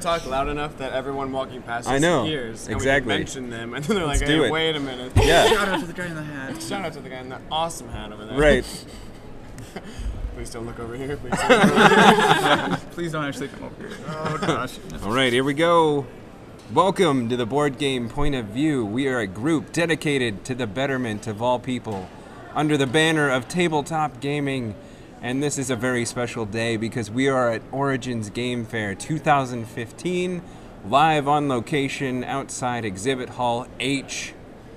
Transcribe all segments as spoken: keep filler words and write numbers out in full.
talk loud enough that everyone walking past us I know. hears. And Exactly. we mention them, and then they're Let's like, do hey, it. wait a minute. Yeah. Shout out to the guy in the hat. Shout out to the guy in that awesome hat over there. Right. Please don't look over here. Please don't look over here. Please don't actually come over here. Oh gosh. All right, here we go. Welcome to the Board Game Point of View. We are a group dedicated to the betterment of all people under the banner of tabletop gaming. And this is a very special day because we are at Origins Game Fair two thousand fifteen, live on location outside Exhibit Hall H.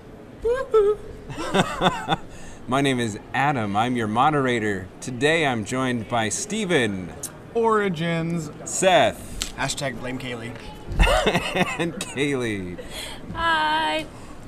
My name is Adam. I'm your moderator. Today I'm joined by Steven, Origins. Seth, Hashtag blame Kaylee. and Kaylee. Hi.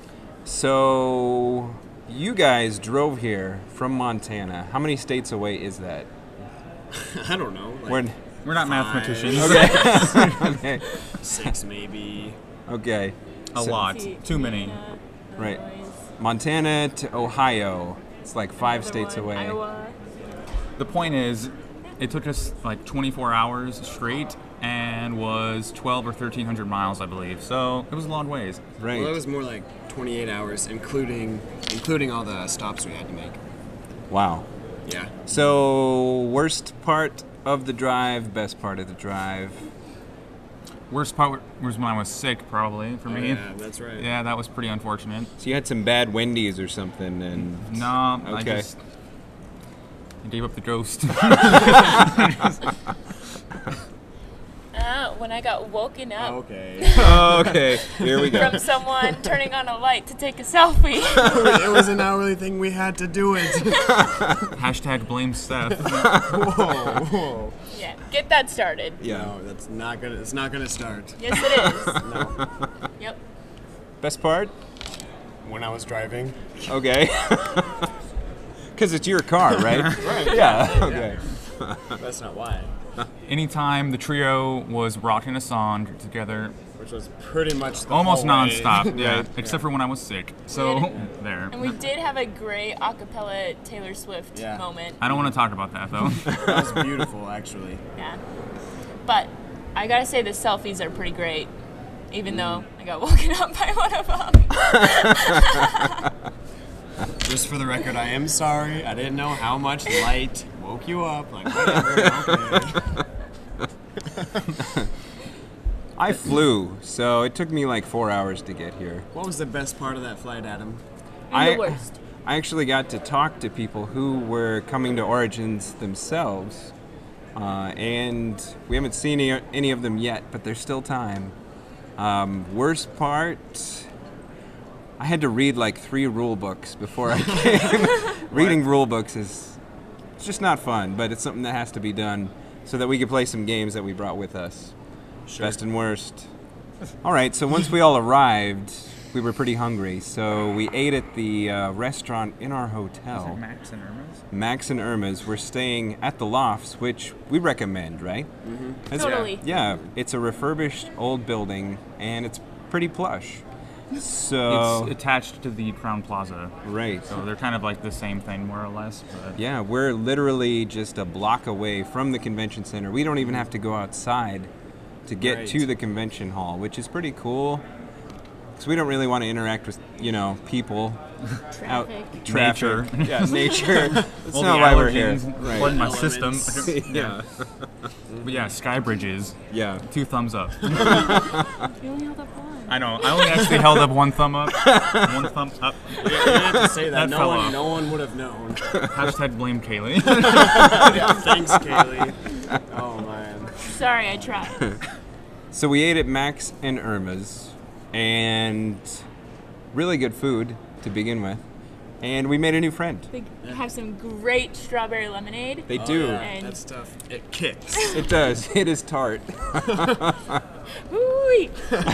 So, you guys drove here from Montana. How many states away is that? I don't know. Like We're, We're not Five. mathematicians. okay. okay. six maybe. Okay. A So- lot. Too many. Right. Montana to Ohio. It's like five states away. Iowa. The point is, it took us like twenty-four hours straight and was twelve or thirteen hundred miles, I believe. So it was a long ways. Right. Well, it was more like twenty-eight hours, including including all the stops we had to make. Wow. Yeah. So, worst part of the drive, best part of the drive. Worst part was when I was sick, probably for Oh, me. yeah, that's right. Yeah, that was pretty unfortunate. So you had some bad Wendy's or something, and No, I Okay. just I gave up the ghost. Uh, when I got woken up Okay. oh, okay, here we go. from someone turning on a light to take a selfie. It was an hourly thing. We had to do it. Hashtag blame Seth. Whoa, whoa. Yeah, get that started. Yeah. No, that's not gonna. It's not gonna start. Yes, it is. No. Yep. Best part? When I was driving. Okay. Because it's your car, right? Right. Yeah. Okay. That's not why. Anytime the trio was rocking a song together, Which was pretty much the almost whole way. nonstop, yeah, Right. except for when I was sick. So, Yeah. there. And we did have a great a cappella Taylor Swift Yeah. moment. I don't want to talk about that, though. That was beautiful, actually. Yeah. But I gotta say the selfies are pretty great. Even though I got woken up by one of them. Just for the record, I am sorry. I didn't know how much light woke you up. Like, whatever. Okay. I flew, so it took me like four hours to get here. What was the best part of that flight, Adam? And I, the worst. I actually got to talk to people who were coming to Origins themselves, uh, and we haven't seen any, any of them yet, but there's still time. Um, worst part, I had to read like three rule books before I came. Reading rule books is it's just not fun, but it's something that has to be done so that we can play some games that we brought with us. Sure. Best and worst. All right, so once we all arrived, we were pretty hungry, so we ate at the uh, restaurant in our hotel. Max and Irma's? Max and Irma's. We're staying at the Lofts, which we recommend, right? Mm-hmm. It's- Totally. Yeah, it's a refurbished old building, and it's pretty plush. So, It's attached to the Crown Plaza. right. So they're kind of like the same thing, more or less. But Yeah, we're literally just a block away from the convention center. We don't even have to go outside to get Right. to the convention hall, which is pretty cool. Because we don't really want to interact with, you know, people. Out, Traffic. traffic. Nature. Yeah, nature. That's all not the why we're here. allergens Right. flooding my Elements. system. I don't- Yeah. But yeah, sky bridges. Yeah. Two thumbs up. You only held up one. I know. I only actually held up one thumb up. One thumb up. You have to say that. That no fell one, off. no one would have known. Hashtag blame Kaylee. Yeah, thanks, Kaylee. Oh man. Sorry, I tried. So we ate at Max and Irma's, and really good food to begin with. And we made a new friend. They have some great strawberry lemonade. They Oh, do. yeah, And- that stuff. It kicks. It does. It is tart. Ooh.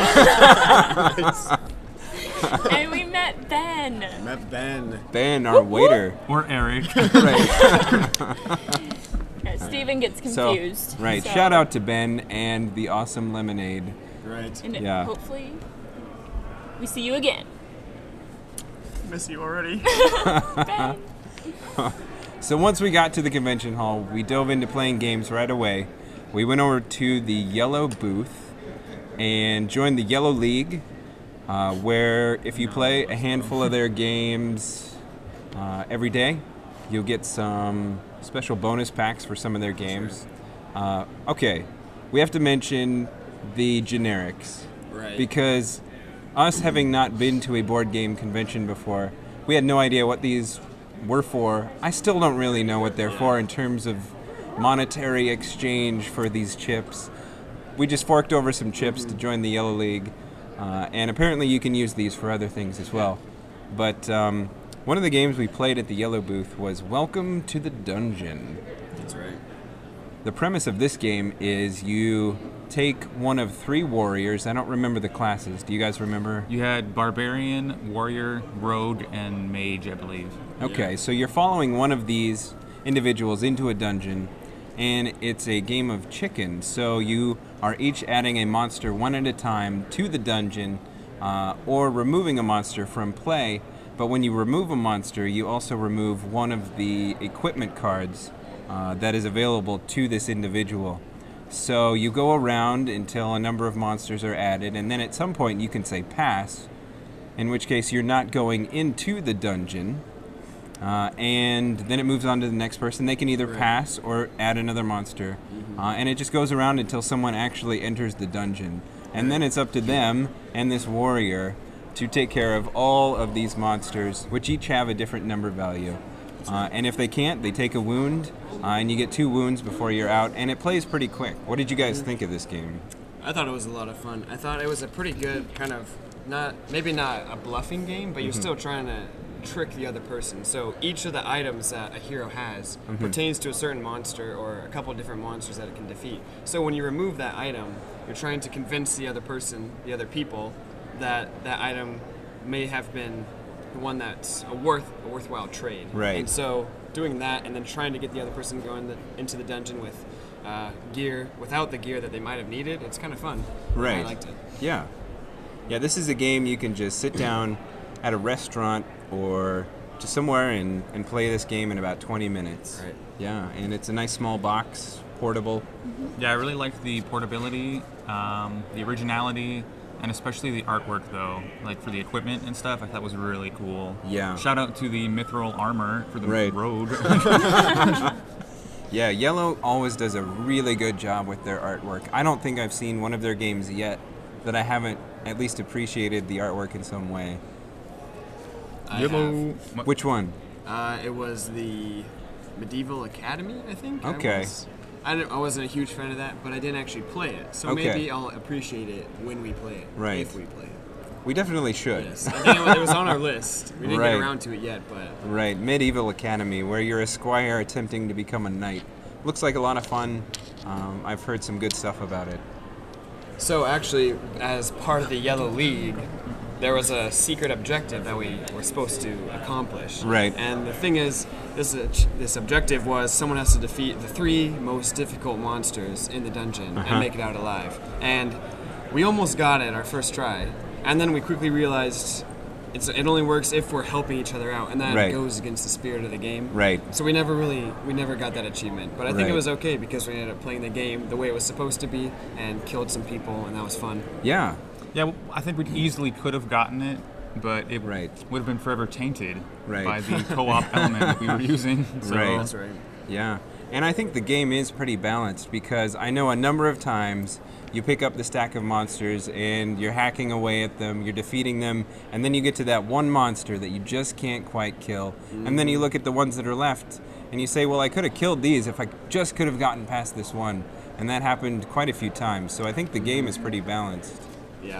And we met Ben. Met Ben. Ben, our waiter. Or Eric. Right. Yeah, Steven gets So, confused. right. so- Shout out to Ben and the awesome lemonade. Right. And Yeah. hopefully we see you again. Miss you already. Ben. So once we got to the convention hall, we dove into playing games right away. We went over to the yellow booth, and join the Yellow League, uh, where if you play a handful of their games uh, every day, you'll get some special bonus packs for some of their games. Uh, okay, we have to mention the generics. Right. Because us having not been to a board game convention before, we had no idea what these were for. I still don't really know what they're for in terms of monetary exchange for these chips. We just forked over some chips to join the Yellow League, uh, and apparently you can use these for other things as well. But um, one of the games we played at the Yellow booth was Welcome to the Dungeon. That's right. The premise of this game is you take one of three warriors. I don't remember the classes. Do you guys remember? You had barbarian, warrior, rogue, and mage, I believe. Okay, Yeah. so you're following one of these individuals into a dungeon, and it's a game of chicken. So you are each adding a monster one at a time to the dungeon, uh, or removing a monster from play. But when you remove a monster, you also remove one of the equipment cards uh, that is available to this individual. So you go around until a number of monsters are added, and then at some point you can say pass, in which case you're not going into the dungeon. Uh, and then it moves on to the next person. They can either Right. pass or add another monster. Mm-hmm. Uh, and it just goes around until someone actually enters the dungeon. And then it's up to them and this warrior to take care of all of these monsters, which each have a different number value. Uh, and if they can't, they take a wound, uh, and you get two wounds before you're out, and it plays pretty quick. What did you guys think of this game? I thought it was a lot of fun. I thought it was a pretty good kind of, not maybe not a bluffing game, but you're still trying to trick the other person. So each of the items that a hero has pertains to a certain monster or a couple of different monsters that it can defeat. So when you remove that item, you're trying to convince the other person, the other people, that that item may have been the one that's a worth a worthwhile trade. Right. And so doing that and then trying to get the other person going the, into the dungeon with uh, gear without the gear that they might have needed, it's kind of fun. Right. I liked it. Yeah. Yeah, this is a game you can just sit down at a restaurant or just somewhere and, and play this game in about twenty minutes. Right. Yeah, and it's a nice small box, portable. Yeah, I really liked the portability, um, the originality, and especially the artwork, though. Like for the equipment and stuff, I thought was really cool. Yeah. Shout out to the mithril armor for the Right. rogue. Yeah, Yellow always does a really good job with their artwork. I don't think I've seen one of their games yet that I haven't at least appreciated the artwork in some way. I Yellow. Which one? have. Uh, it was the Medieval Academy, I think. I Okay. was. I, didn't, I wasn't a huge fan of that, but I didn't actually play it. So Okay. maybe I'll appreciate it when we play it. Right. If we play it. We definitely should. Yes. I think it was, it was on our list. We didn't Right. get around to it yet, but Right, Medieval Academy, where you're a squire attempting to become a knight. Looks like a lot of fun. Um, I've heard some good stuff about it. So actually, as part of the Yellow League, there was a secret objective that we were supposed to accomplish. Right. And the thing is, this uh, this objective was someone has to defeat the three most difficult monsters in the dungeon Uh-huh. and make it out alive. And we almost got it our first try, and then we quickly realized it's it only works if we're helping each other out, and that Right. goes against the spirit of the game. Right. So we never really we never got that achievement, but I think Right. it was okay because we ended up playing the game the way it was supposed to be and killed some people, and that was fun. Yeah, Yeah, well, I think we easily could have gotten it, but it Right. would have been forever tainted Right. by the co-op element that we were using. So, Right. That's right. yeah. And I think the game is pretty balanced because I know a number of times you pick up the stack of monsters and you're hacking away at them, you're defeating them, and then you get to that one monster that you just can't quite kill. And then you look at the ones that are left and you say, well, I could have killed these if I just could have gotten past this one. And that happened quite a few times. So I think the game is pretty balanced. Yeah.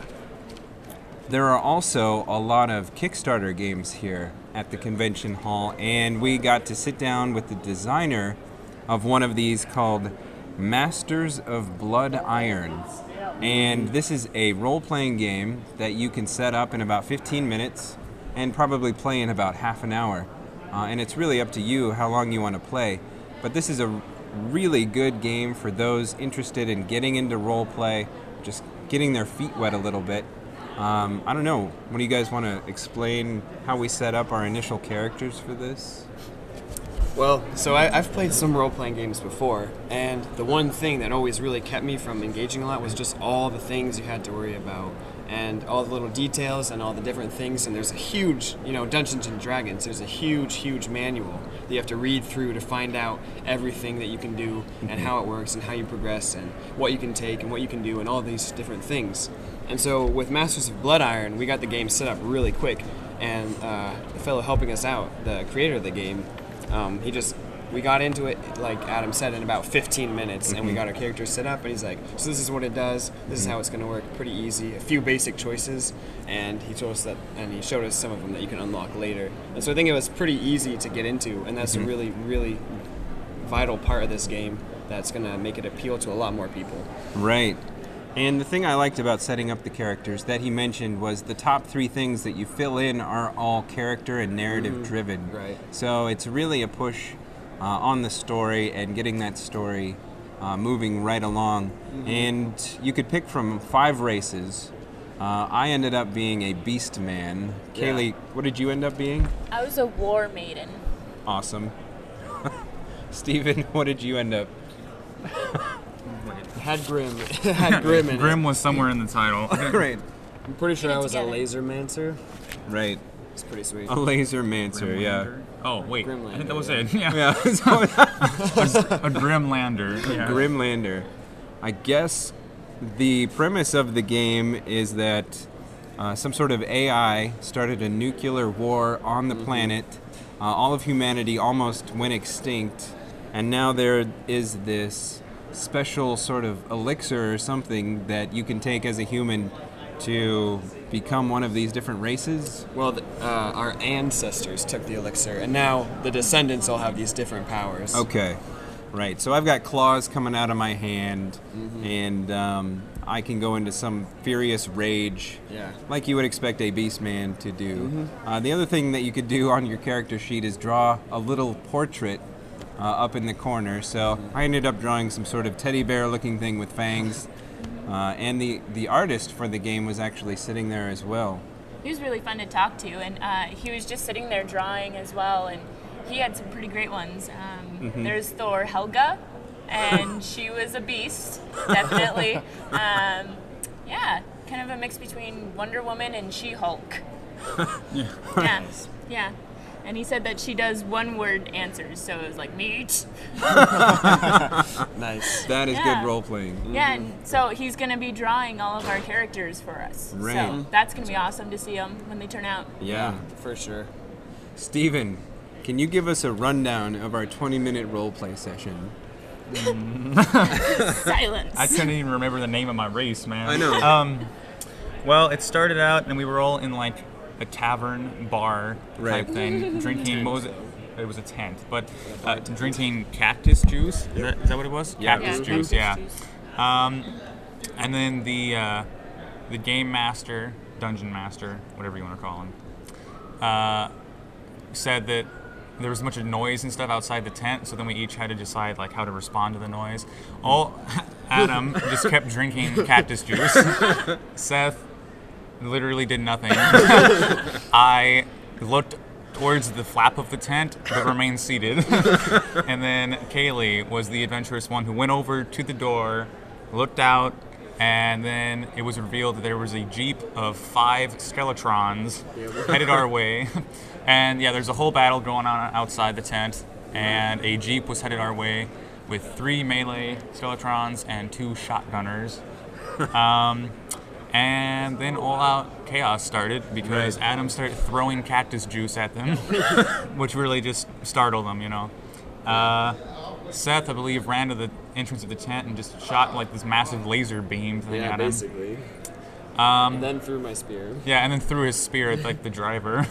There are also a lot of Kickstarter games here at the convention hall, and we got to sit down with the designer of one of these called Masters of Blood Iron. And this is a role-playing game that you can set up in about fifteen minutes and probably play in about half an hour. Uh, and it's really up to you how long you want to play. But this is a really good game for those interested in getting into role-play, just getting their feet wet a little bit. Um, I don't know. What do you guys want to explain how we set up our initial characters for this? Well, so I, I've played some role-playing games before, and the one thing that always really kept me from engaging a lot was just all the things you had to worry about, and all the little details and all the different things. And there's a huge, you know, Dungeons and Dragons, there's a huge, huge manual that you have to read through to find out everything that you can do and how it works and how you progress and what you can take and what you can do and all these different things. And so with Masters of Blood Iron, we got the game set up really quick, and uh, the fellow helping us out, the creator of the game, Um, he just, we got into it, like Adam said, in about fifteen minutes, and we got our characters set up, and he's like, so this is what it does, this is how it's going to work, pretty easy, a few basic choices, and he told us that, and he showed us some of them that you can unlock later. And so I think it was pretty easy to get into, and that's a really, really vital part of this game that's going to make it appeal to a lot more people. Right. And the thing I liked about setting up the characters that he mentioned was the top three things that you fill in are all character and narrative mm-hmm. driven. Right. So it's really a push uh, on the story and getting that story uh, moving right along. Mm-hmm. And you could pick from five races. Uh, I ended up being a beast man. Yeah. Kaylee, what did you end up being? I was a war maiden. Awesome. Steven, what did you end up? Had Grim. Had Grim in Grim it. was somewhere in the title. Right. I'm pretty sure I was together. a laser mancer. Right. It's pretty sweet. A laser mancer, yeah. Oh, wait. Grimlander, I think that was yeah. it. Yeah. Yeah. A Grimlander. Yeah. Grimlander. I guess the premise of the game is that uh, some sort of A I started a nuclear war on the mm-hmm. planet. Uh, all of humanity almost went extinct, and now there is this special sort of elixir or something that you can take as a human to become one of these different races? Well, the, uh, our ancestors took the elixir, and now the descendants all have these different powers. Okay, right. So I've got claws coming out of my hand, mm-hmm. and um, I can go into some furious rage, yeah. like you would expect a beast man to do. Mm-hmm. Uh, the other thing that you could do on your character sheet is draw a little portrait Uh, up in the corner. So I ended up drawing some sort of teddy bear looking thing with fangs. Uh, and the, the artist for the game was actually sitting there as well. He was really fun to talk to, and uh, he was just sitting there drawing as well, and he had some pretty great ones. Um, mm-hmm. There's Thor Helga, and she was a beast, definitely. Um, yeah, kind of a mix between Wonder Woman and She-Hulk. Yeah. Yeah, yeah. And he said that she does one-word answers, so it was like, meat. Nice. That is Yeah. good role-playing. Mm-hmm. Yeah, and so he's going to be drawing all of our characters for us. Right. So that's going to be awesome to see them when they turn out. Yeah. For sure. Steven, can you give us a rundown of our twenty-minute role-play session? Silence. I couldn't even remember the name of my race, man. I know. Um, well, it started out, and we were all in like a tavern bar Right. type thing, drinking. What was it? It was a tent, but uh, drinking cactus juice. Is that, is that what it was? Yeah. Cactus Yeah, juice. cactus Yeah. juice. Um, and then the uh, the game master, dungeon master, whatever you want to call him, uh, said that there was a bunch of noise and stuff outside the tent, so then we each had to decide like how to respond to the noise. All Adam just kept drinking cactus juice. Seth literally did nothing. I looked towards the flap of the tent, but remained seated. And then Kaylee was the adventurous one who went over to the door, looked out, and then it was revealed that there was a jeep of five Skeletrons headed our way. And yeah, there's a whole battle going on outside the tent, and a jeep was headed our way with three melee Skeletrons and two shotgunners. Um, and then all-out chaos started because Right. Adam started throwing cactus juice at them, which really just startled them, you know. Uh, Seth, I believe, ran to the entrance of the tent and just shot like this massive laser beam thing Yeah, at him. basically. Um, And then threw my spear. yeah, and then threw his spear at like the driver.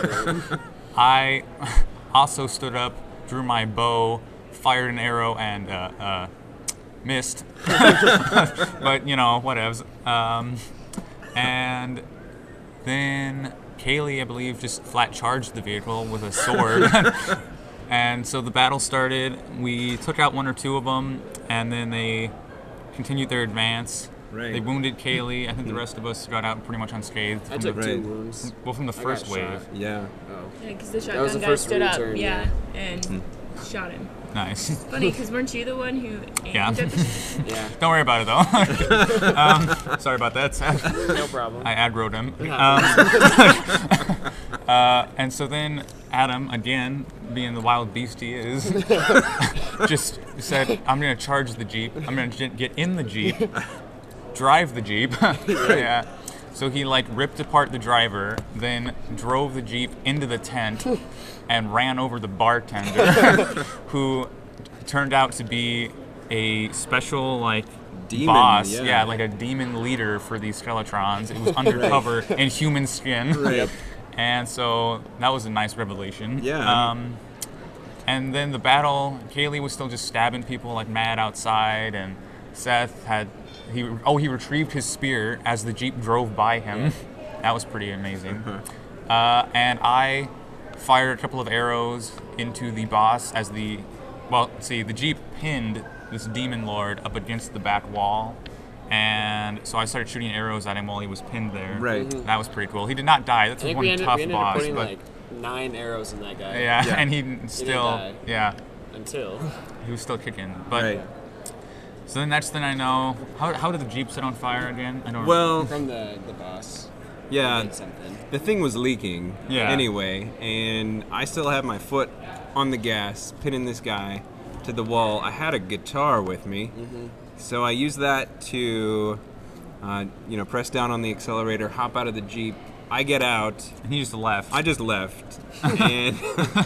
I also stood up, drew my bow, fired an arrow, and uh, uh, missed. But you know, whatevs. Um, and then Kaylee, I believe, just flat charged the vehicle with a sword. And so the battle started. We took out one or two of them, and then they continued their advance. Right. They wounded Kaylee. I think the rest of us got out pretty much unscathed. I from took the, two Right. wounds. well, from the I first got wave. shot. Yeah. Oh. Yeah, because the That was shotgun the guy first stood up. return, Yeah, yeah. and shot him. Nice. Funny, because weren't you the one who aimed Yeah. at the Yeah. Don't worry about it though. um, sorry about that, Seth. No problem. I aggroed him. Yeah. Um, uh, and so then Adam, again, being the wild beast he is, just said, I'm going to charge the Jeep. I'm going to get in the Jeep, drive the Jeep. Yeah. So he like ripped apart the driver, then drove the Jeep into the tent and ran over the bartender, who turned out to be a special like Demon, boss, yeah. yeah, like a demon leader for these Skeletrons. It was undercover in human skin. Right. And so that was a nice revelation. Yeah. Um, and then the battle, Kaylee was still just stabbing people like mad outside, and Seth had he oh he retrieved his spear as the Jeep drove by him. That was pretty amazing. Uh, and I fired a couple of arrows into the boss as the well, see the Jeep pinned this demon lord up against the back wall. And so I started shooting arrows at him while he was pinned there. Right. That was pretty cool. He did not die. That's I think one we ended, tough we ended up boss. putting But like nine arrows in that guy. yeah, Yeah. and he still, die. yeah, Until. he was still kicking. But Right. so the next thing I know, how, how did the Jeep set on fire again? I don't. Well, From the, the boss. yeah, Did something. the thing was leaking Yeah. anyway, and I still had my foot on the gas, pinning this guy to the wall. I had a guitar with me, so I used that to, uh, you know, press down on the accelerator, hop out of the Jeep. I get out. and he just left. I just left, and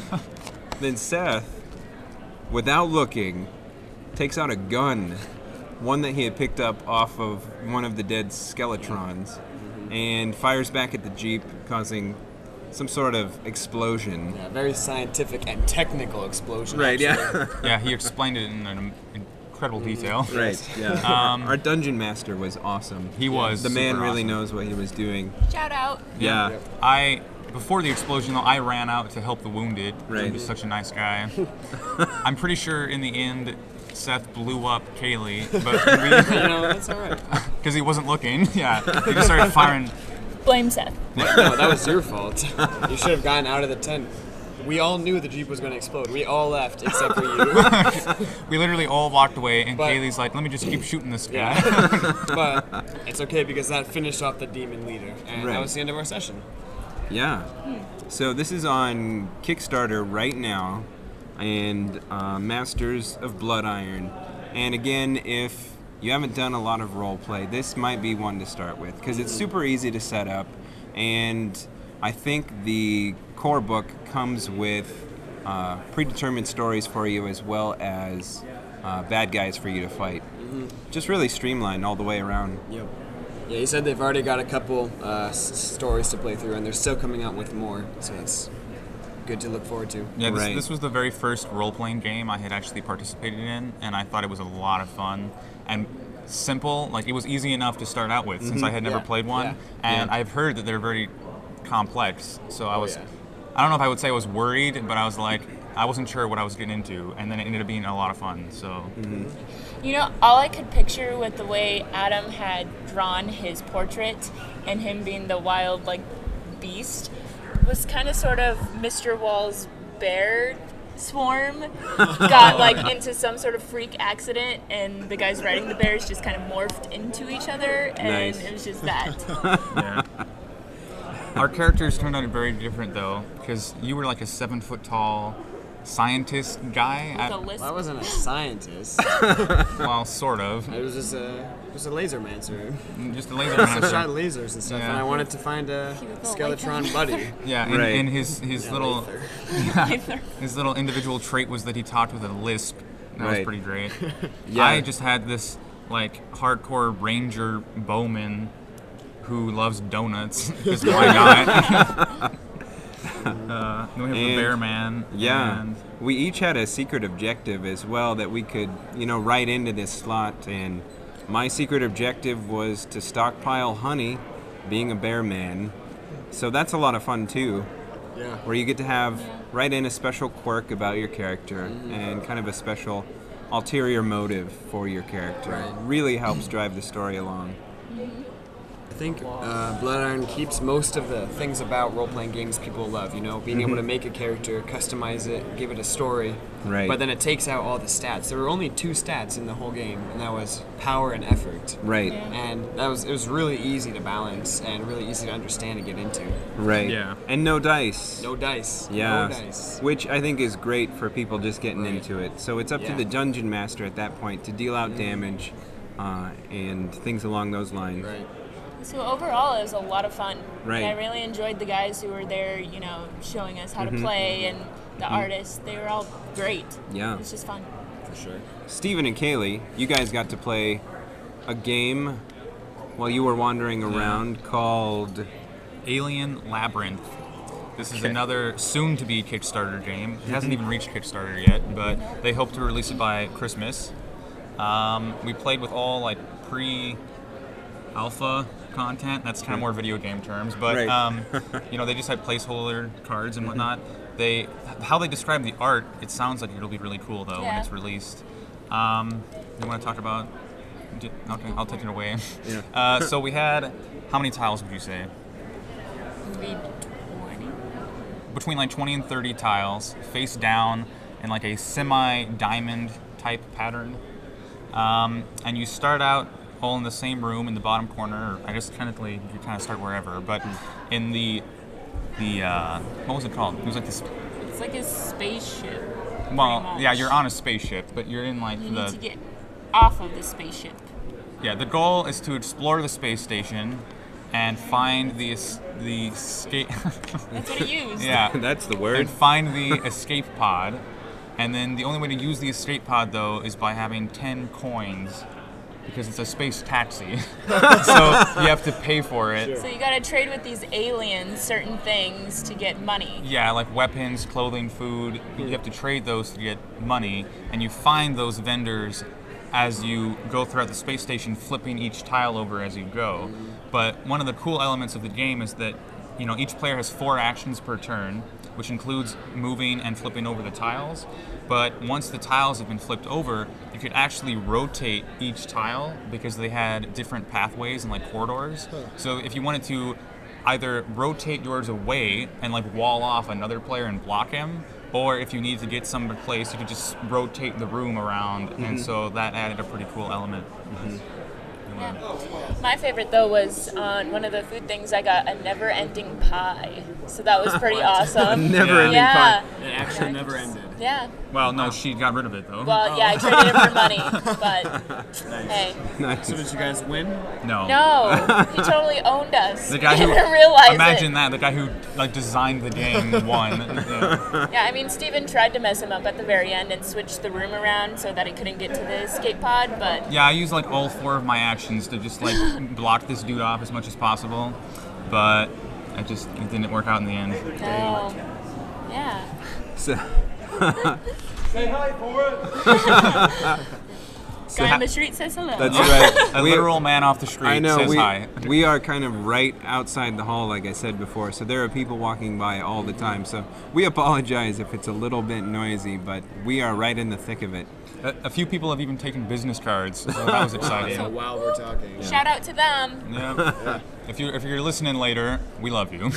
then Seth, without looking, takes out a gun, one that he had picked up off of one of the dead Skeletrons, and fires back at the Jeep, causing some sort of explosion. Yeah, very scientific and technical explosion. Right, actually. yeah. yeah, he explained it in an incredible detail. Right, yeah. Um, Our dungeon master was awesome. He was. The man super really awesome. knows what he was doing. shout out? Yeah. Yep. I before the explosion though, I ran out to help the wounded. Right. He's such a nice guy. I'm pretty sure in the end, Seth blew up Kaylee, but You know, that's all right. because he wasn't looking. Yeah, he just started firing. Blame Seth. No, that was your fault. You should have gotten out of the tent. We all knew the Jeep was going to explode. We all left except for you. We literally all walked away, and But- Kaylee's like, "Let me just keep shooting this guy." Yeah. But it's okay because that finished off the demon leader. And Right. that was the end of our session. Yeah. So this is on Kickstarter right now, and uh, Masters of Blood Iron. And again, if you haven't done a lot of role play, this might be one to start with because it's super easy to set up, and I think the core book comes with uh, predetermined stories for you as well as uh, bad guys for you to fight. Just really streamlined all the way around. Yep. Yeah, he said they've already got a couple uh, s- stories to play through, and they're still coming out with more. So it's good to look forward to. Yeah, this, Right. this was the very first role-playing game I had actually participated in, and I thought it was a lot of fun and simple. Like, it was easy enough to start out with since I had never Yeah, played one, yeah, and yeah. I've heard that they're very complex. So I Oh, was, yeah. I don't know if I would say I was worried, but I was like, I wasn't sure what I was getting into, and then it ended up being a lot of fun. So You know, all I could picture with the way Adam had drawn his portrait and him being the wild, like, beast was kind of sort of Mister Wall's bear swarm got, like, into some sort of freak accident, and the guys riding the bears just kind of morphed into each other, and Nice. it was just that. yeah. Our characters turned out very different though, because you were like a seven foot tall scientist guy. With a I, lisp. Well, I wasn't a scientist. well, sort of. I was just a just a laser mancer. Just a laser So I man. shot lasers and stuff, Yeah. and I wanted to find a He was all like Skeletron that. buddy. Yeah, and, Right. and his his Yeah, little Lather. his little individual trait was that he talked with a lisp. That was Right. pretty great. Yeah. I just had this like hardcore ranger bowman who loves donuts. Because why not? uh, then we have the And- bear man. Yeah. And We each had a secret objective as well that we could, you know, write into this slot. And my secret objective was to stockpile honey, being a bear man. So that's a lot of fun too, Yeah. where you get to have write in a special quirk about your character and kind of a special ulterior motive for your character. Right. Really helps drive the story along. I think uh, Blood Iron keeps most of the things about role-playing games people love, you know, being able to make a character, customize it, give it a story. Right. But then it takes out all the stats. There were only two stats in the whole game, and that was power and effort. Right. And that was it was really easy to balance and really easy to understand and get into. Right. Yeah. And no dice. No dice. Yeah. No dice. Which I think is great for people just getting Right. into it. So it's up Yeah. to the dungeon master at that point to deal out damage uh, and things along those lines. Right. So overall, it was a lot of fun. Right. And I really enjoyed the guys who were there, you know, showing us how to play, and the artists. They were all great. Yeah. It was just fun. For sure. Stephen and Kaylee, you guys got to play a game while you were wandering around called Alien Labyrinth. This is Okay. another soon-to-be Kickstarter game. It hasn't even reached Kickstarter yet, but they hope to release it by Christmas. Um, we played with all like pre-alpha content. That's kind of more video game terms, but Right. um, you know, they just had placeholder cards and whatnot. They how they describe the art. It sounds like it'll be really cool though when Yeah. it's released. Um, you want to talk about? Okay, I'll take it away. Yeah. Uh, so we had how many tiles would you say? Maybe twenty. Between like twenty and thirty tiles, face down in like a semi-diamond type pattern. Um, and you start out all in the same room in the bottom corner. Or I guess technically you kind of start wherever, but in the the uh, what was it called? It was like this. It's like a spaceship. Well, pretty yeah, much. you're on a spaceship, but you're in like You the need to get off of the spaceship. yeah. The goal is to explore the space station and find the es- the escape. That's what he used. yeah. That's the word. And find the escape pod. And then the only way to use the escape pod, though, is by having ten coins, because it's a space taxi. So you have to pay for it. So you gotta trade with these aliens certain things to get money. Yeah, like weapons, clothing, food. You have to trade those to get money, and you find those vendors as you go throughout the space station, flipping each tile over as you go. But one of the cool elements of the game is that, you know, each player has four actions per turn, which includes moving and flipping over the tiles. But once the tiles have been flipped over, you could actually rotate each tile because they had different pathways and like corridors. So if you wanted to either rotate yours away and like wall off another player and block him, or if you need to get some place, you could just rotate the room around, and so that added a pretty cool element. Yeah. My favorite though was on one of the food things I got a never-ending pie. So that was pretty awesome. Never-ending yeah. pie. It actually never ended. Yeah. Well, no, she got rid of it though. Well, yeah, I traded it for money, but hey. Nice. So did you guys win? no. No, he totally owned us. The guy I who didn't realize imagine it. that the guy who like designed the game won. Yeah. Yeah, I mean, Steven tried to mess him up at the very end and switch the room around so that he couldn't get to the escape pod, but Yeah, I used like all four of my actions to just like block this dude off as much as possible, but it just it didn't work out in the end. no. Yeah. So, Guy on the street says hello. that's right. A We- literal man off the street I know says we, hi. we are kind of right outside the hall, like I said before, so there are people walking by all the time. So we apologize if it's a little bit noisy, but we are right in the thick of it. A, a few people have even taken business cards, so that was exciting. So while we're talking. Shout out to them. Yeah. If you're if you're listening later, we love you.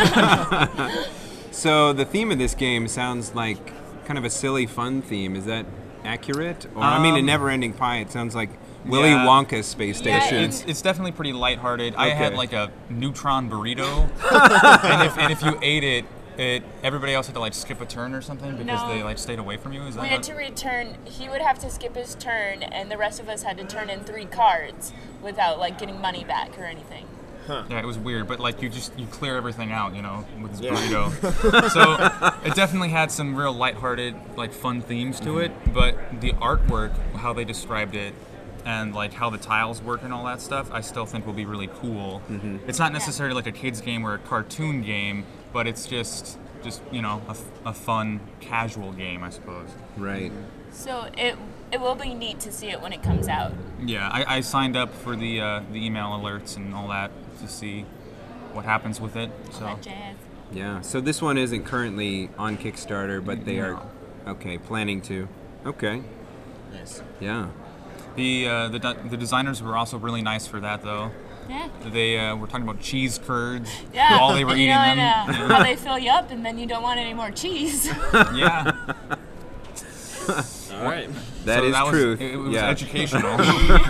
So the theme of this game sounds like kind of a silly, fun theme. Is that accurate? Or I mean, a Um, never-ending pie. It sounds like Willy yeah. Wonka's space Yeah, station. It's it's definitely pretty lighthearted. I had Okay. like a neutron burrito, and if and if you ate it, it everybody else had to like skip a turn or something because No. they like stayed away from you. Is that We had what- to return, he would have to skip his turn, and the rest of us had to turn in three cards without like getting money back or anything. Yeah, it was weird, but like you just you clear everything out, you know, with this Yeah. burrito. So it definitely had some real lighthearted, like fun themes to it. But the artwork, how they described it, and like how the tiles work and all that stuff, I still think will be really cool. It's not necessarily like a kids game or a cartoon game, but it's just just you know a, f- a fun casual game, I suppose. Right. So it it will be neat to see it when it comes out. Yeah, I, I signed up for the uh, the email alerts and all that to see what happens with it. So. That jazz. Yeah. So this one isn't currently on Kickstarter, but they are okay planning to. Okay. Nice. Yeah. The uh, the de- the designers were also really nice for that though. Yeah. They uh, were talking about cheese curds Yeah. while they were you eating know, them. and, uh, how they fill you up, and then you don't want any more cheese. Yeah. All right. That So is that was, truth. It, it was yeah. educational.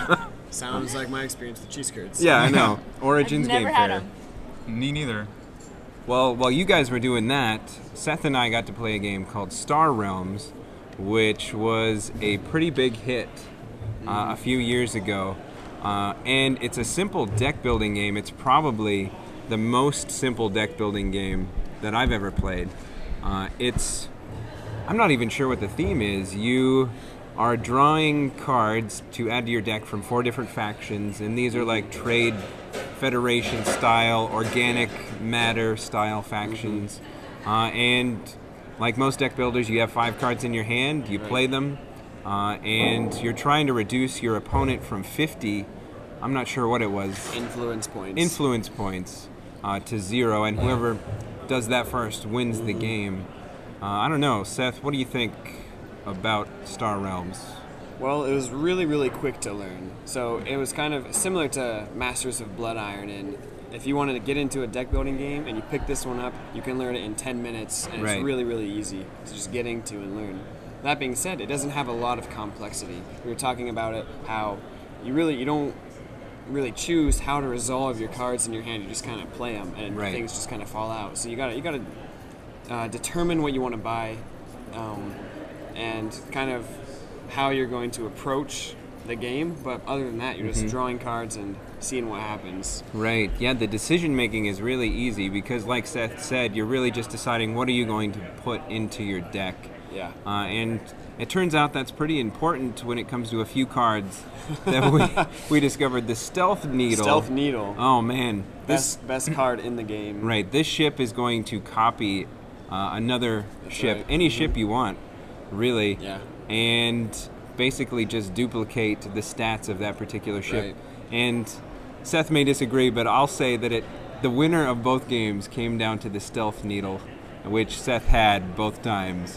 Sounds like my experience with cheese curds. Yeah, I know. Origins I've never Game had Fair. them. Me neither. Well, while you guys were doing that, Seth and I got to play a game called Star Realms, which was a pretty big hit uh, a few years ago. Uh, and it's a simple deck building game. It's probably the most simple deck building game that I've ever played. Uh, it's, I'm not even sure what the theme is. You are drawing cards to add to your deck from four different factions, and these are like trade federation style, organic matter style factions. Uh, and like most deck builders, you have five cards in your hand, you play them, uh, and you're trying to reduce your opponent from fifty, I'm not sure what it was, Influence points. influence points uh, to zero, and whoever does that first wins the game. Uh, I don't know, Seth, what do you think about Star Realms? Well, it was really, really quick to learn. So it was kind of similar to Masters of Blood Iron. And if you wanted to get into a deck building game and you pick this one up, you can learn it in ten minutes, and Right. it's really, really easy to just get into and learn. That being said, it doesn't have a lot of complexity. We were talking about it, how you really you don't really choose how to resolve your cards in your hand. You just kind of play them, and Right. things just kind of fall out. So you gotta you gotta uh, determine what you want to buy, um, and kind of how you're going to approach the game. But other than that, you're just drawing cards and seeing what happens. Right. Yeah, the decision making is really easy because, like Seth said, you're really just deciding what are you going to put into your deck. Yeah. Uh, and it turns out that's pretty important when it comes to a few cards that we we discovered. The Stealth Needle. Stealth Needle. Oh man, this Best best card in the game. right. This ship is going to copy uh, another That's ship, right. any Mhm. ship you want, really. Yeah. And basically just duplicate the stats of that particular ship. Right. And Seth may disagree, but I'll say that it the winner of both games came down to the Stealth Needle, which Seth had both times.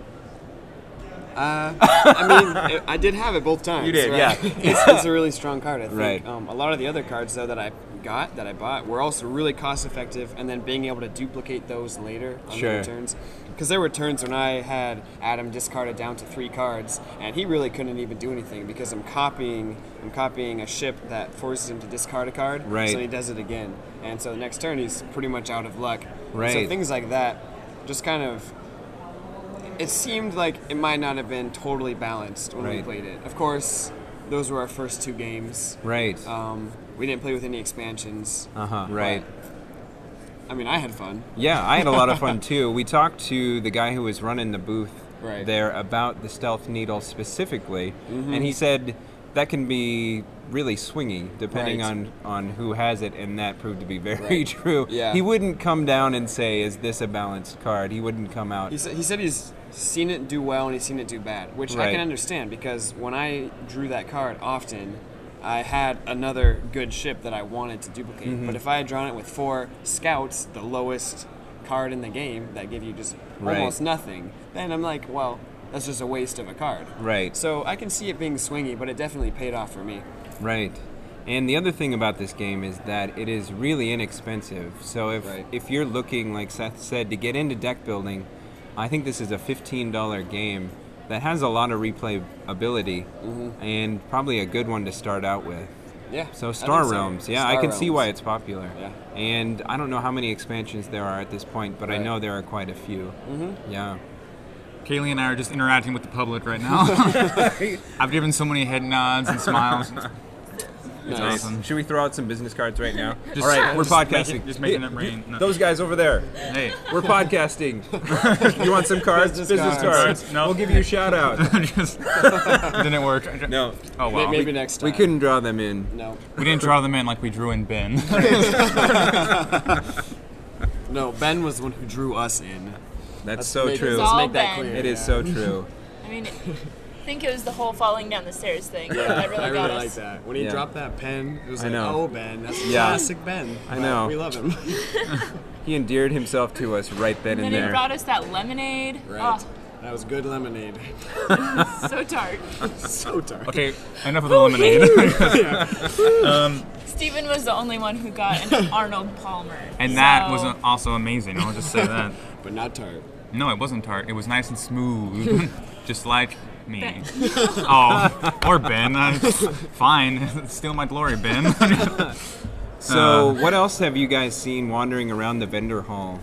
Uh, I mean, it, I did have it both times. You did, right? yeah. it's, it's a really strong card, I think. Right. Um, a lot of the other cards, though, that I got, that I bought, were also really cost effective, and then being able to duplicate those later on Sure. later turns. Because there were turns when I had Adam discarded down to three cards, and he really couldn't even do anything because I'm copying, I'm copying a ship that forces him to discard a card. Right. So he does it again, and so the next turn he's pretty much out of luck. Right. So things like that, just kind of. It seemed like it might not have been totally balanced when we Right. played it. Of course, those were our first two games. Right. Um, we didn't play with any expansions. Uh huh. Right. I mean, I had fun. Yeah, I had a lot of fun too. We talked to the guy who was running the booth Right. there about the Stealth Needle specifically, Mm-hmm. and he said that can be really swingy depending Right. on, on who has it, and that proved to be very Right. true. Yeah. He wouldn't come down and say, "Is this a balanced card?" He wouldn't come out. He said, he said he's seen it do well and he's seen it do bad, which I Right. can understand because when I drew that card often, I had another good ship that I wanted to duplicate. Mm-hmm. But if I had drawn it with four scouts, the lowest card in the game that give you just Right. almost nothing, then I'm like, well, that's just a waste of a card. Right. So I can see it being swingy, but it definitely paid off for me. Right. And the other thing about this game is that it is really inexpensive. So if Right. if you're looking, like Seth said, to get into deck building, I think this is a fifteen dollar game that has a lot of replay ability Mm-hmm. and probably a good one to start out with. Yeah. So I Star think so. Realms, yeah, I Star can see Realms. why it's popular. Yeah. And I don't know how many expansions there are at this point, but I Right. know there are quite a few. Mm-hmm. Yeah. Kaylee and I are just interacting with the public right now. I've given so many head nods and smiles. It's Nice. awesome. Should we throw out some business cards right now? Just- All right, we're just make podcasting. it- just making it rain. No. Those guys over there. Hey. We're podcasting. You want some cards? Business cards. No. We'll give you a shout out. Just didn't work. No, Oh May- wow. Maybe We, next time. we couldn't draw them in. No. we didn't draw them in like we drew in Ben. No, Ben was the one who drew us in. That's Let's so make- true. Let's all make that Ben. clear. It is yeah. so true. I mean, I think it was the whole falling down the stairs thing Yeah, that really I got really us. like that. When he Yeah. dropped that pen, it was I like, know. oh, Ben, that's Yeah. classic Ben. I But know. We love him. He endeared himself to us right then And and then he there. brought us that lemonade. Right. Oh, That was good lemonade. So tart. So tart. Okay, enough of the lemonade. um, Stephen was the only one who got an Arnold Palmer. and that so- was uh, also amazing. I'll just say that. But not tart. No, it wasn't tart. It was nice and smooth, just like me. Oh, or Ben. Uh, fine. Steal my glory, Ben. So, Uh, what else have you guys seen wandering around the vendor hall?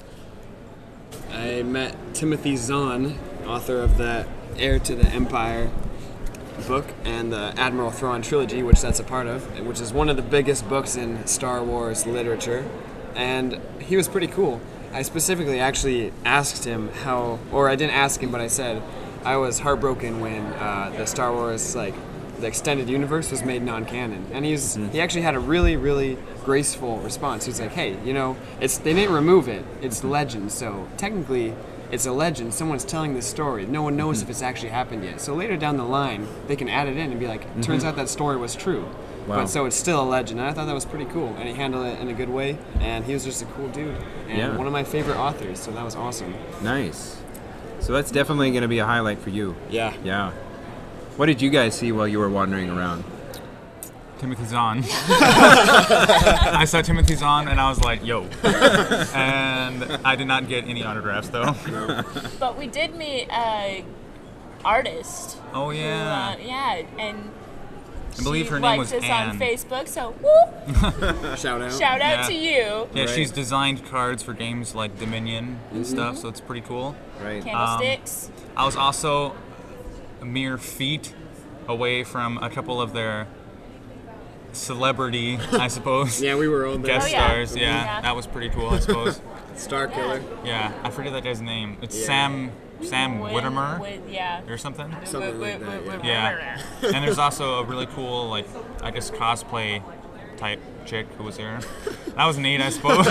I met Timothy Zahn, author of the Heir to the Empire book and the Admiral Thrawn trilogy, which that's a part of, which is one of the biggest books in Star Wars literature. And he was pretty cool. I specifically actually asked him how, or I didn't ask him, but I said I was heartbroken when uh, the Star Wars, like, the extended universe was made non-canon, and he's he actually had a really really graceful response. He's like, hey, you know, it's they didn't remove it, it's legend, so technically it's a legend. Someone's telling this story, no one knows if it's actually happened yet, so later down the line they can add it in and be like, turns out that story was true. Wow. But so it's still a legend, and I thought that was pretty cool, and he handled it in a good way, and he was just a cool dude and Yeah. one of my favorite authors, so that was awesome. Nice. So that's definitely going to be a highlight for you. Yeah. Yeah. What did you guys see while you were wandering around? Timothy Zahn. I saw Timothy Zahn and I was like, yo. And I did not get any autographs though. But we did meet an artist. Oh who, yeah. uh, yeah, and I believe she her name likes was us Anne. on Facebook, so whoop, Shout out. shout out Yeah. to you. Yeah, Right. she's designed cards for games like Dominion and stuff, so it's pretty cool. Right. Candlesticks. I was also a mere feet away from a couple of their celebrity, I suppose, Yeah, we were all there. guest Oh, yeah. stars. Yeah, Yeah. that was pretty cool, I suppose. Star Killer. Yeah, I forget that guy's name. It's Yeah. Sam Sam With- Whittemer with- yeah. or something. Something With- like with- that, with- Yeah. And there's also a really cool, like, I guess cosplay type chick who was there. That was neat, I suppose.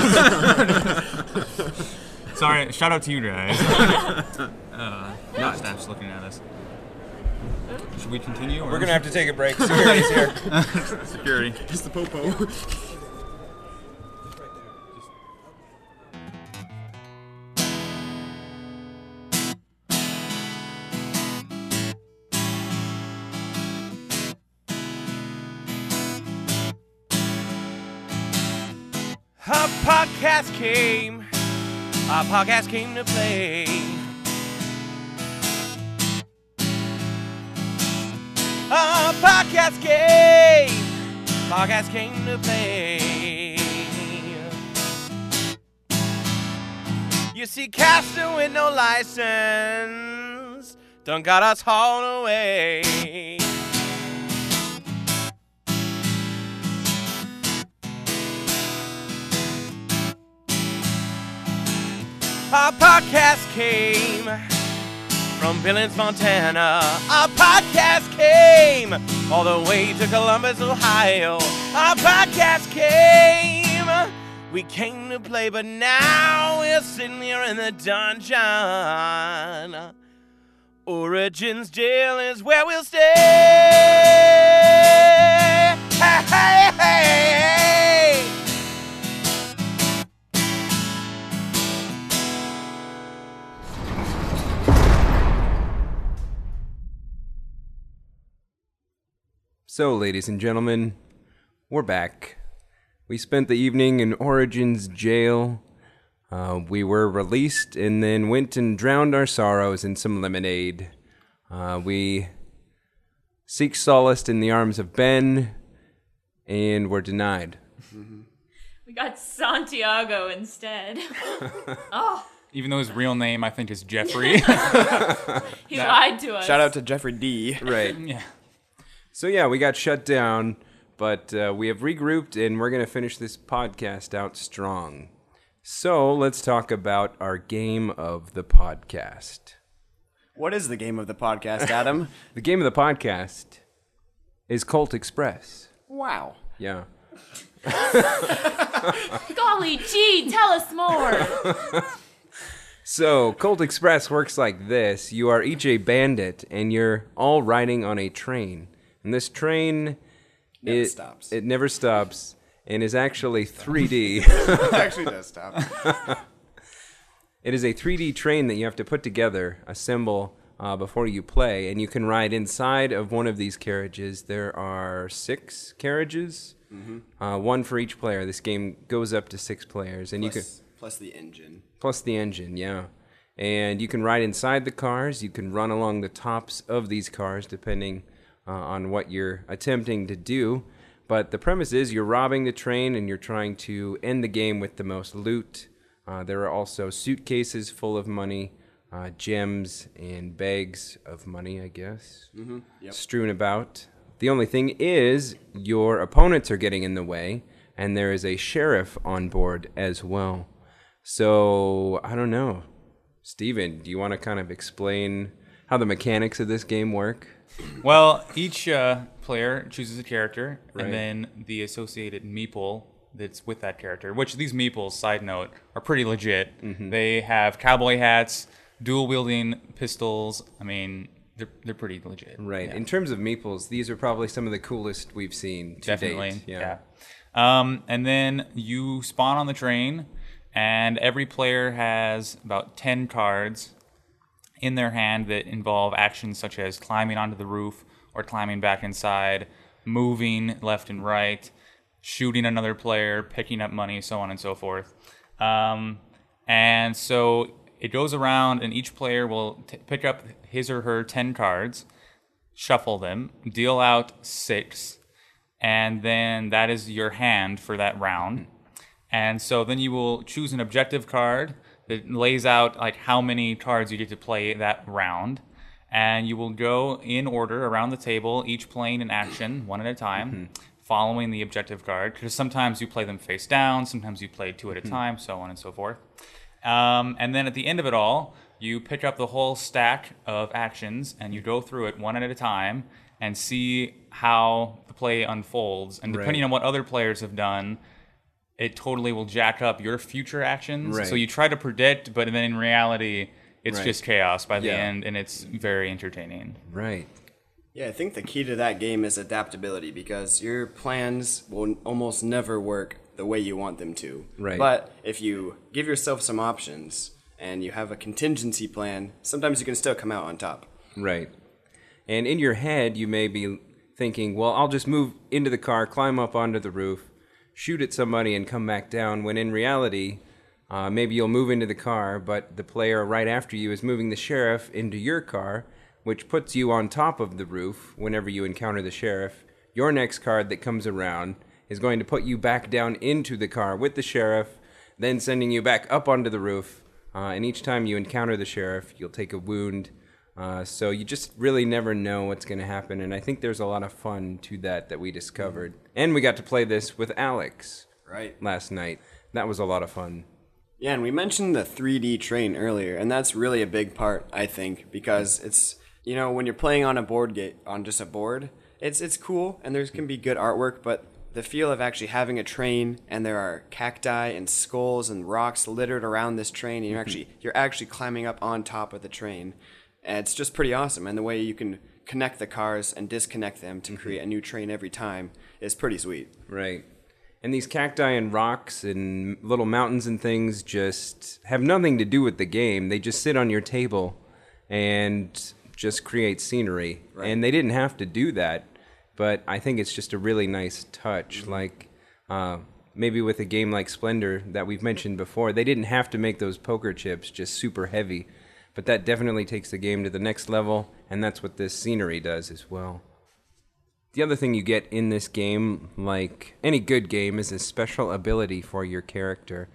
Sorry, shout out to you guys. uh, Not- staff's looking at us. Should we continue? Or? We're going to have to take a break. Security's here. security. It's the popo. Our podcast came, our podcast came to play. Our podcast came, podcast came to play. You see, casting with no license done got us hauled away. Our podcast came from Billings, Montana. Our podcast came all the way to Columbus, Ohio. Our podcast came. We came to play, but now we're sitting here in the dungeon. Origins Jail is where we'll stay. Hey, hey, hey, hey. So, ladies and gentlemen, we're back. We spent the evening in Origins Jail. Uh, we were released and then went and drowned our sorrows in some lemonade. Uh, we seek solace in the arms of Ben, and were denied. We got Santiago instead. Oh, Even though his real name, I think, is Jeffrey. he lied to us. Shout out to Jeffrey D. Right. yeah. So, yeah, we got shut down, but uh, we have regrouped, and we're going to finish this podcast out strong. So, let's talk about our game of the podcast. What is the game of the podcast, Adam? The game of the podcast is Colt Express. Wow. Yeah. Golly gee, tell us more. So, Colt Express works like this. You are each a bandit, and you're all riding on a train. And this train... Never it, stops. It never stops, and is actually three D. It actually does stop. It is a three D train that you have to put together, assemble uh, before you play, and you can ride inside of one of these carriages. There are six carriages, mm-hmm. uh, one for each player. This game goes up to six players, and plus, you can plus the engine. Plus the engine, yeah. And you can ride inside the cars. You can run along the tops of these cars, depending uh, on what you're attempting to do. But the premise is you're robbing the train, and you're trying to end the game with the most loot. Uh, there are also suitcases full of money, uh, gems, and bags of money, I guess, mm-hmm. yep. strewn about. The only thing is your opponents are getting in the way, and there is a sheriff on board as well. So, I don't know. Steven, do you want to kind of explain how the mechanics of this game work? Well, each uh, player chooses a character, Right. and then the associated meeple that's with that character, which these meeples, side note, are pretty legit. Mm-hmm. They have cowboy hats, dual-wielding pistols. I mean, they're they're pretty legit. Right. Yeah. In terms of meeples, these are probably some of the coolest we've seen to Definitely, date. yeah. Um, and then you spawn on the train, and every player has about ten cards in their hand that involve actions such as climbing onto the roof or climbing back inside, moving left and right, shooting another player, picking up money, so on and so forth. Um, and so it goes around, and each player will t- pick up his or her ten cards, shuffle them, deal out six, and then that is your hand for that round. And so then you will choose an objective card that lays out like how many cards you get to play that round. And you will go in order around the table, each playing an action one at a time, mm-hmm. following the objective card. Because sometimes you play them face down, sometimes you play two at a mm-hmm. time, so on and so forth. Um, and then at the end of it all, you pick up the whole stack of actions and you go through it one at a time and see how the play unfolds. And depending Right. on what other players have done, it totally will jack up your future actions. Right. So you try to predict, but then in reality, it's Right. just chaos by the Yeah. end, and it's very entertaining. Right. Yeah, I think the key to that game is adaptability, because your plans will almost never work the way you want them to. Right. But if you give yourself some options and you have a contingency plan, sometimes you can still come out on top. Right. And in your head, you may be thinking, well, I'll just move into the car, climb up onto the roof, shoot at somebody, and come back down, when in reality, uh, maybe you'll move into the car, but the player right after you is moving the sheriff into your car, which puts you on top of the roof whenever you encounter the sheriff. Your next card that comes around is going to put you back down into the car with the sheriff, then sending you back up onto the roof. Uh, and each time you encounter the sheriff, you'll take a wound. Uh, so you just really never know what's going to happen. And I think there's a lot of fun to that that we discovered. And we got to play this with Alex Right. last night. That was a lot of fun. Yeah, and we mentioned the three D train earlier, and that's really a big part, I think, because it's, you know, when you're playing on a board game, on just a board, it's it's cool, and there can be good artwork, but the feel of actually having a train, and there are cacti and skulls and rocks littered around this train, and you're actually you're actually climbing up on top of the train, and it's just pretty awesome. And the way you can connect the cars and disconnect them to create a new train every time is pretty sweet. Right. And these cacti and rocks and little mountains and things just have nothing to do with the game. They just sit on your table and just create scenery. Right. And they didn't have to do that, but I think it's just a really nice touch. Mm-hmm. Like uh, maybe with a game like Splendor that we've mentioned before, they didn't have to make those poker chips just super heavy. But that definitely takes the game to the next level, and that's what this scenery does as well. The other thing you get in this game, like any good game, is a special ability for your character.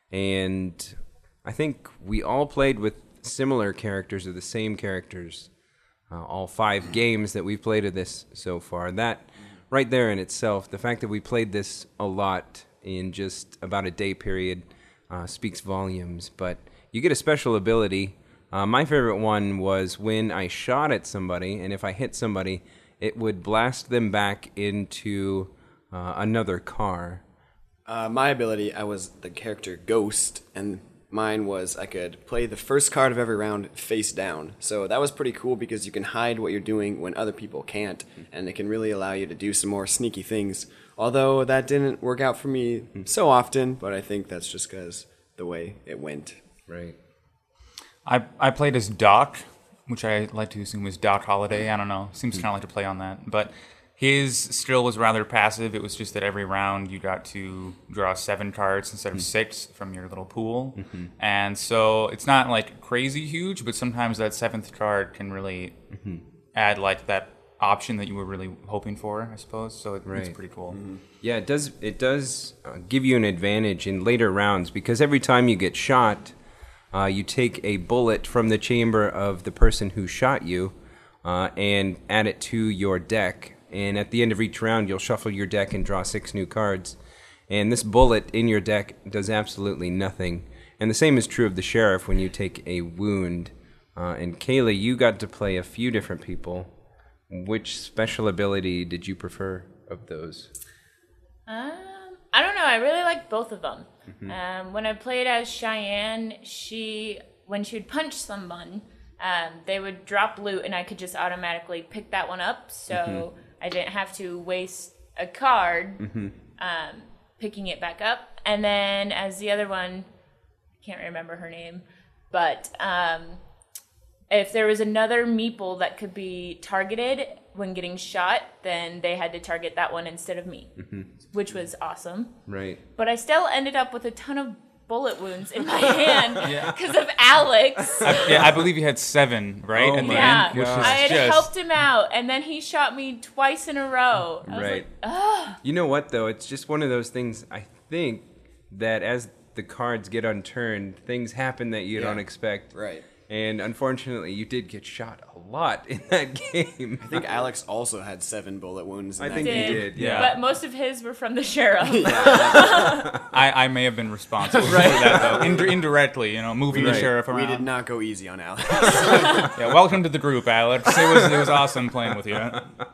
And I think we all played with similar characters or the same characters, uh, all five games that we've played of this so far. That right there in itself, the fact that we played this a lot in just about a day period uh, speaks volumes. But you get a special ability. Uh, my favorite one was when I shot at somebody, and if I hit somebody, it would blast them back into uh, another car. Uh, my ability, I was the character Ghost, and mine was I could play the first card of every round face down. So that was pretty cool because you can hide what you're doing when other people can't, and it can really allow you to do some more sneaky things. Although that didn't work out for me so often, but I think that's just because the way it went. Right. I I played as Doc, which I like to assume was Doc Holliday. I don't know. Seems kind of like to play on that. But his skill was rather passive. It was just that every round you got to draw seven cards instead of six from your little pool. Mm-hmm. And so it's not like crazy huge, but sometimes that seventh card can really mm-hmm. add like that option that you were really hoping for, I suppose. So it, right. it's pretty cool. Mm-hmm. Yeah, it does, it does uh, give you an advantage in later rounds because every time you get shot, uh, you take a bullet from the chamber of the person who shot you uh, and add it to your deck. And at the end of each round, you'll shuffle your deck and draw six new cards. And this bullet in your deck does absolutely nothing. And the same is true of the sheriff when you take a wound. Uh, and Kaylee, you got to play a few different people. Which special ability did you prefer of those? Um, I don't know. I really like both of them. Mm-hmm. Um, when I played as Cheyenne, she when she would punch someone, um, they would drop loot, and I could just automatically pick that one up. So. Mm-hmm. I didn't have to waste a card mm-hmm. um, picking it back up. And then as the other one, I can't remember her name, but um, if there was another meeple that could be targeted when getting shot, then they had to target that one instead of me, mm-hmm. which was awesome. Right. But I still ended up with a ton of bullet wounds in my hand because yeah. of Alex. I, yeah, I believe you had seven, right? Oh at my the yeah, end, which I is had just... helped him out, and then he shot me twice in a row. I was right. like, ugh. You know what, though? It's just one of those things, I think, that as the cards get unturned, things happen that you yeah. don't expect. Right. And unfortunately, you did get shot a lot in that game. I think Alex also had seven bullet wounds in I that think game. he did, yeah. But most of his were from the sheriff. I, I may have been responsible right. for that, though. Ind- indirectly, you know, moving right. the sheriff around. We did not go easy on Alex. Yeah, welcome to the group, Alex. It was, it was awesome playing with you.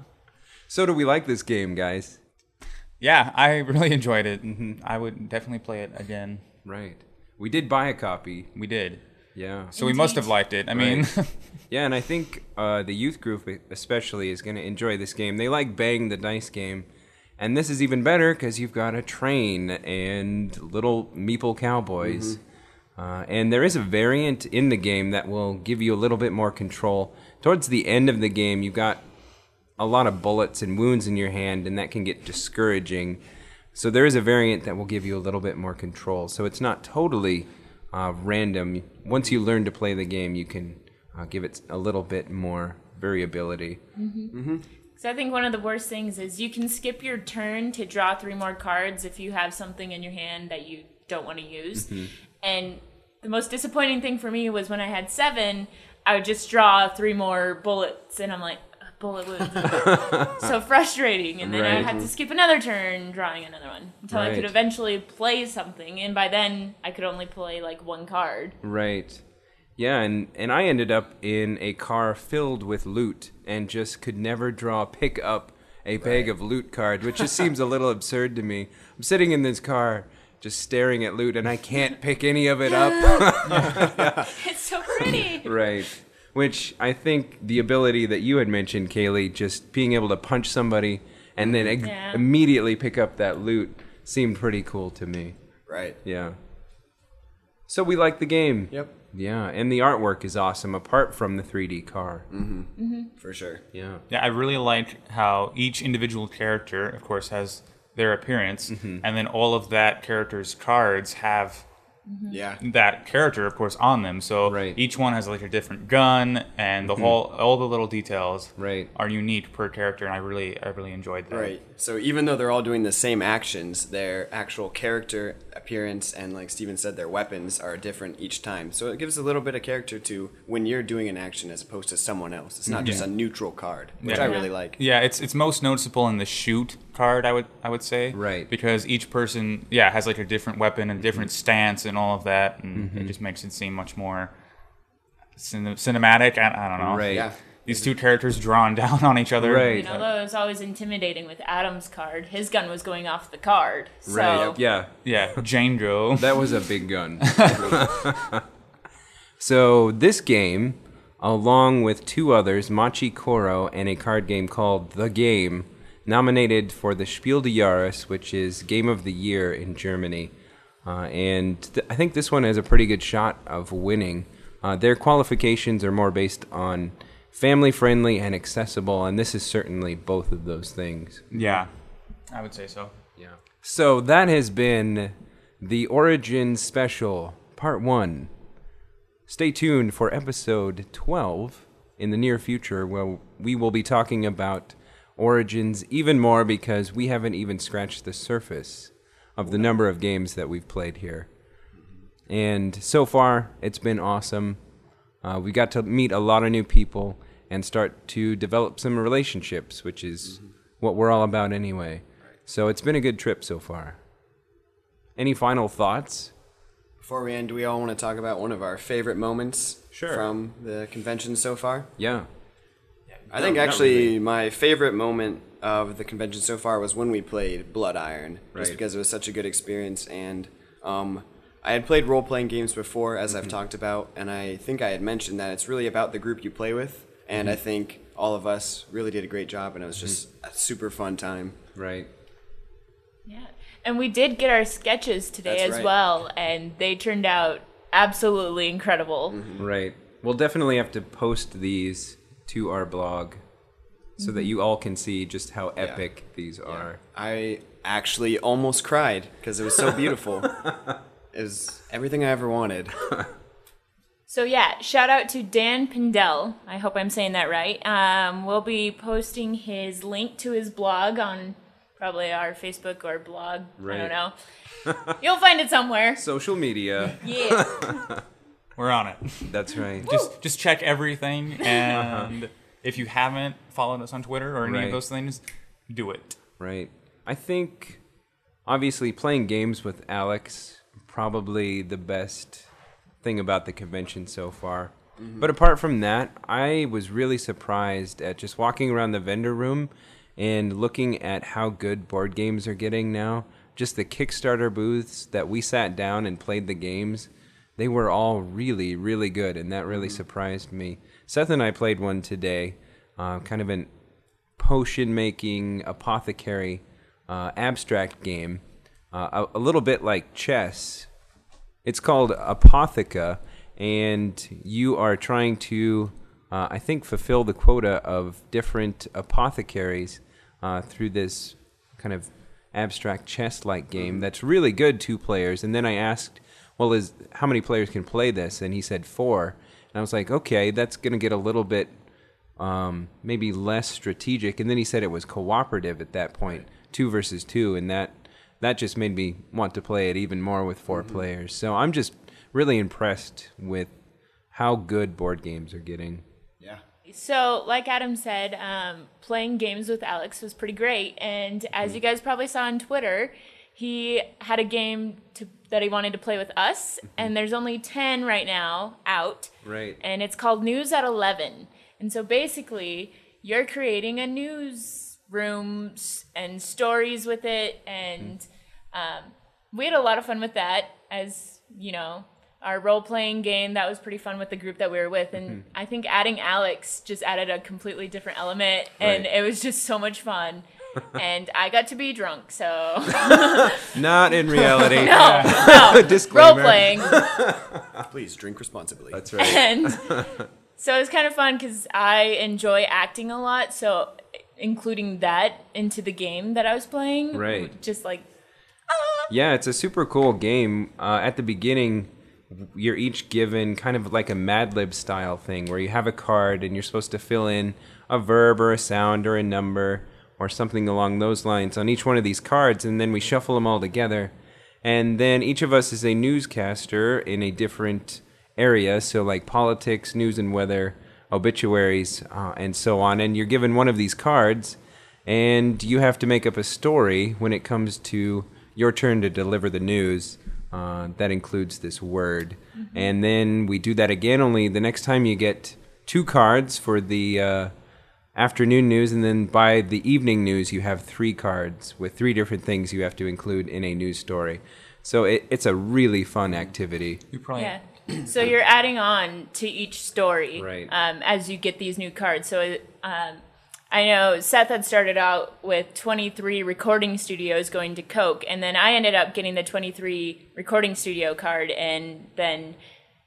So do we like this game, guys? Yeah, I really enjoyed it. Mm-hmm. I would definitely play it again. Right. We did buy a copy. We did. Yeah. So Indeed. We must have liked it. I mean... Right. Yeah, and I think uh, the youth group especially is going to enjoy this game. They like Bang the Dice game. And this is even better because you've got a train and little meeple cowboys. Mm-hmm. Uh, and there is a variant in the game that will give you a little bit more control. Towards the end of the game, you've got a lot of bullets and wounds in your hand, and that can get discouraging. So there is a variant that will give you a little bit more control. So it's not totally uh, random. Once you learn to play the game, you can uh, give it a little bit more variability. Mm-hmm. Mm-hmm. So I think one of the worst things is you can skip your turn to draw three more cards if you have something in your hand that you don't want to use. Mm-hmm. And the most disappointing thing for me was when I had seven, I would just draw three more bullets, and I'm like, bullet wounds. So frustrating. And then right. I had to skip another turn drawing another one until right. I could eventually play something. And by then, I could only play like one card. Right. Yeah, and, and I ended up in a car filled with loot and just could never draw, pick up a bag right. of loot card, which just seems a little absurd to me. I'm sitting in this car just staring at loot, and I can't pick any of it up. Yeah. It's so pretty. Right. Which I think the ability that you had mentioned, Kaylee, just being able to punch somebody and then eg- yeah. immediately pick up that loot seemed pretty cool to me. Right. Yeah. So we like the game. Yep. Yeah, and the artwork is awesome, apart from the three D car. Mm-hmm. Mm-hmm. For sure. Yeah. Yeah, I really like how each individual character, of course, has their appearance, mm-hmm. and then all of that character's cards have mm-hmm. yeah. that character, of course, on them. So right. each one has like a different gun, and the mm-hmm. whole, all the little details right. are unique per character, and I really, I really enjoyed that. Right. So even though they're all doing the same actions, their actual character appearance and, like Steven said, their weapons are different each time. So it gives a little bit of character to when you're doing an action as opposed to someone else. It's not mm-hmm. just a neutral card, which yeah. I really like. Yeah, it's it's most noticeable in the shoot card, I would I would say. Right. Because each person, yeah, has like a different weapon and a different mm-hmm. stance and all of that, and mm-hmm. it just makes it seem much more cin- cinematic. I, I don't know. Right. Yeah. These two characters drawn down on each other. Right. You know, although it was always intimidating with Adam's card. His gun was going off the card. So. Right. Yeah. Yeah. Django. That was a big gun. So this game, along with two others, Machi Koro and a card game called The Game, nominated for the Spiel des Jahres, which is Game of the Year in Germany. Uh, and th- I think this one has a pretty good shot of winning. Uh, their qualifications are more based on family-friendly and accessible, and this is certainly both of those things. Yeah, I would say so. Yeah. So that has been the Origins Special, Part one. Stay tuned for Episode twelve in the near future, where we will be talking about Origins even more because we haven't even scratched the surface of the number of games that we've played here. And so far, it's been awesome. Uh, we got to meet a lot of new people and start to develop some relationships, which is mm-hmm. what we're all about anyway. So it's been a good trip so far. Any final thoughts? Before we end, do we all want to talk about one of our favorite moments Sure. from the convention so far? Yeah. I think No, not actually really. my favorite moment of the convention so far was when we played Blood Iron, Right. just because it was such a good experience. And um, I had played role-playing games before, as Mm-hmm. I've talked about, and I think I had mentioned that it's really about the group you play with. And Mm-hmm. I think all of us really did a great job, and it was just a super fun time. Right. Yeah. And we did get our sketches today That's as right. well, and they turned out absolutely incredible. Mm-hmm. Right. We'll definitely have to post these to our blog so that you all can see just how epic these are. I actually almost cried because it was so beautiful. It was everything I ever wanted. So yeah, shout out to Dan Pindell. I hope I'm saying that right. Um, we'll be posting his link to his blog on probably our Facebook or blog. I Right. don't know. You'll find it somewhere. Social media. Yeah. We're on it. That's right. Just just check everything, and if you haven't followed us on Twitter or any Right. of those things, do it. Right. I think, obviously, playing games with Alex, probably the best thing about the convention so far. Mm-hmm. But apart from that, I was really surprised at just walking around the vendor room and looking at how good board games are getting now. Just the Kickstarter booths that we sat down and played the games, they were all really, really good, and that really mm-hmm. surprised me. Seth and I played one today, uh, kind of an potion-making apothecary uh, abstract game, uh, a, a little bit like chess. It's called Apotheca, and you are trying to, uh, I think, fulfill the quota of different apothecaries uh, through this kind of abstract chess-like game that's really good, two players. And then I asked, well, is how many players can play this? And he said four. And I was like, okay, that's going to get a little bit um, maybe less strategic. And then he said it was cooperative at that point, two versus two, and that that just made me want to play it even more with four mm-hmm. players. So I'm just really impressed with how good board games are getting. Yeah. So, like Adam said, um, playing games with Alex was pretty great. And as mm-hmm. you guys probably saw on Twitter, he had a game to, that he wanted to play with us. Mm-hmm. And there's only ten right now out. Right. And it's called News at eleven. And so basically, you're creating a newsroom and stories with it. And mm-hmm. um, we had a lot of fun with that, as, you know, our role-playing game. That was pretty fun with the group that we were with. And mm-hmm. I think adding Alex just added a completely different element. And right. it was just so much fun. And I got to be drunk, so... Not in reality. No, no. Disclaimer. Role-playing. Please drink responsibly. That's right. And so it was kind of fun because I enjoy acting a lot, so including that into the game that I was playing. Right. Just like... Yeah, it's a super cool game. Uh, at the beginning, you're each given kind of like a Mad Lib style thing where you have a card and you're supposed to fill in a verb or a sound or a number or something along those lines on each one of these cards, and then we shuffle them all together. And then each of us is a newscaster in a different area, so like politics, news and weather, obituaries, uh, and so on. And you're given one of these cards, and you have to make up a story when it comes to your turn to deliver the news. Uh, that includes this word. Mm-hmm. And then we do that again, only the next time you get two cards for the uh, afternoon news, and then by the evening news you have three cards with three different things you have to include in a news story. So it, it's a really fun activity. You probably Yeah. So you're adding on to each story Right. um, as you get these new cards. So um, I know Seth had started out with twenty-three recording studios going to Coke, and then I ended up getting the twenty-three recording studio card, and then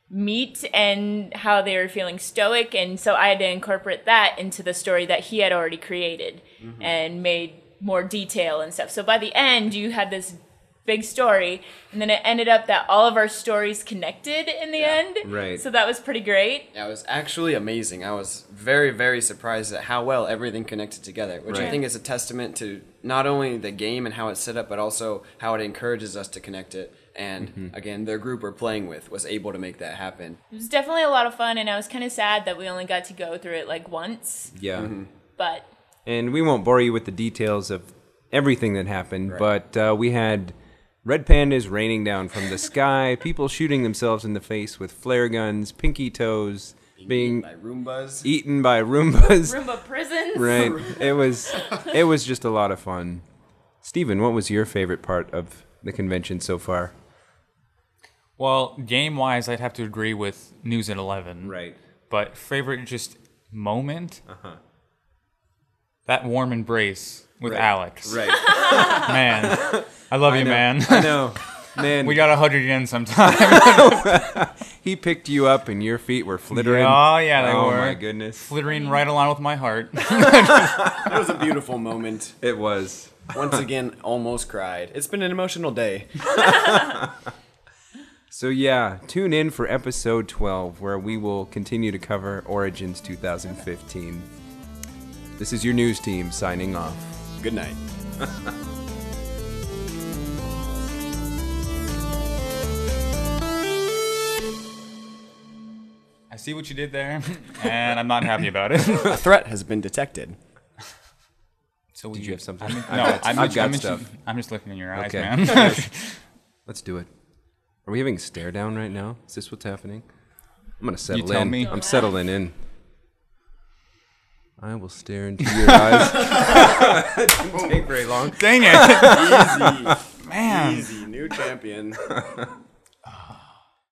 meet and how they were feeling stoic, and so I had to incorporate that into the story that he had already created mm-hmm. and made more detail and stuff. So by the end, you had this big story, and then it ended up that all of our stories connected in the Yeah. end. Right. So that was pretty great. Yeah, it was actually amazing. I was very, very surprised at how well everything connected together, which Right. I think is a testament to not only the game and how it's set up, but also how it encourages us to connect it. And Mm-hmm. again, their group we're playing with was able to make that happen. It was definitely a lot of fun, and I was kind of sad that we only got to go through it like once. Yeah. But And we won't bore you with the details of everything that happened, Right. but uh, we had red pandas raining down from the sky, people shooting themselves in the face with flare guns, pinky toes, being by Roombas. eaten by Roombas. Roomba prisons. Right. It was it was just a lot of fun. Steven, what was your favorite part of the convention so far? Well, game-wise, I'd have to agree with News at eleven. Right. But favorite just moment? Uh-huh. That warm embrace with Right. Alex. Right. Man, I love you, know. man. I know. Man, We got a hundred yen sometime. he picked you up and your feet were flittering. Oh, yeah, they oh, were. my goodness. Flittering right along with my heart. That was a beautiful moment. It was. Once again, almost cried. It's been an emotional day. So yeah, tune in for episode twelve, where we will continue to cover Origins two thousand fifteen. This is your news team signing off. Good night. I see what you did there, and I'm not happy about it. A threat has been detected. So Did you have something? I'm, I've no, got- I'm, I've just, got I'm, just, stuff. I'm just looking in your eyes, Okay. man. Let's do it. Are we having a stare down right now? Is this what's happening? I'm gonna settle tell in. me. I'm settling in. I will stare into your eyes. It didn't take very long. Dang it, Easy. man. Easy. New champion.